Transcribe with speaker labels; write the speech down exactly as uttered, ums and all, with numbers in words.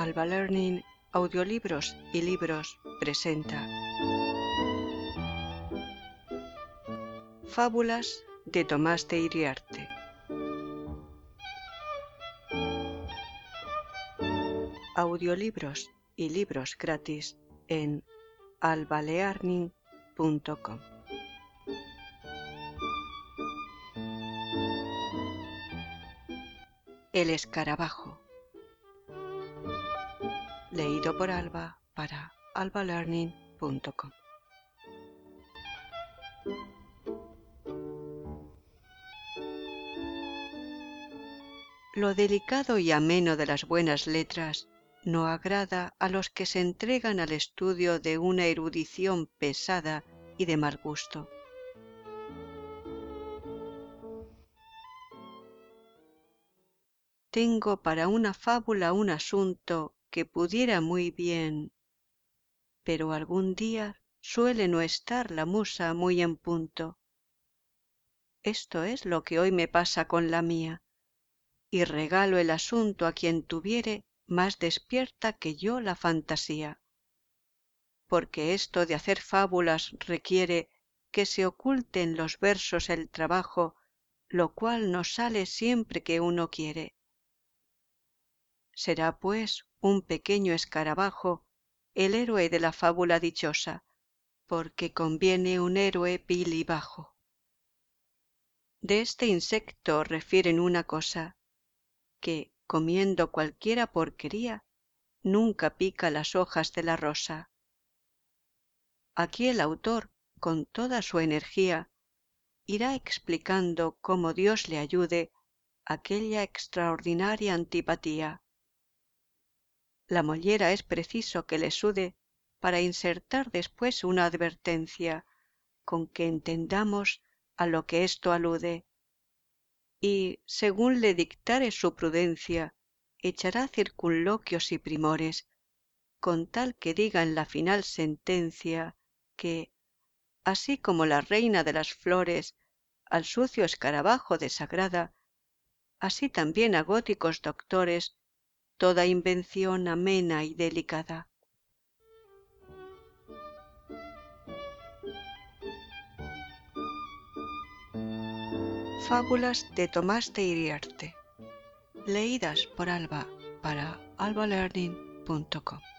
Speaker 1: Alba Learning, Audiolibros y Libros presenta Fábulas de Tomás de Iriarte. Audiolibros y libros gratis en alba learning punto com. El escarabajo. Leído por Alba para alba learning punto com. Lo delicado y ameno de las buenas letras no agrada a los que se entregan al estudio de una erudición pesada y de mal gusto. Tengo para una fábula un asunto que pudiera muy bien, pero algún día suele no estar la musa muy en punto. Esto es lo que hoy me pasa con la mía, y regalo el asunto a quien tuviere más despierta que yo la fantasía. Porque esto de hacer fábulas requiere que se oculte en los versos el trabajo, lo cual no sale siempre que uno quiere. Será, pues, un pequeño escarabajo el héroe de la fábula dichosa, porque conviene un héroe vil y bajo. De este insecto refieren una cosa, que, comiendo cualquiera porquería, nunca pica las hojas de la rosa. Aquí el autor, con toda su energía, irá explicando cómo Dios le ayude aquella extraordinaria antipatía. La mollera es preciso que le sude para insertar después una advertencia, con que entendamos a lo que esto alude, y, según le dictare su prudencia, echará circunloquios y primores, con tal que diga en la final sentencia que, así como la reina de las flores al sucio escarabajo desagrada, así también a góticos doctores toda invención amena y delicada. Fábulas de Tomás de Iriarte, leídas por Alba para alba learning punto com.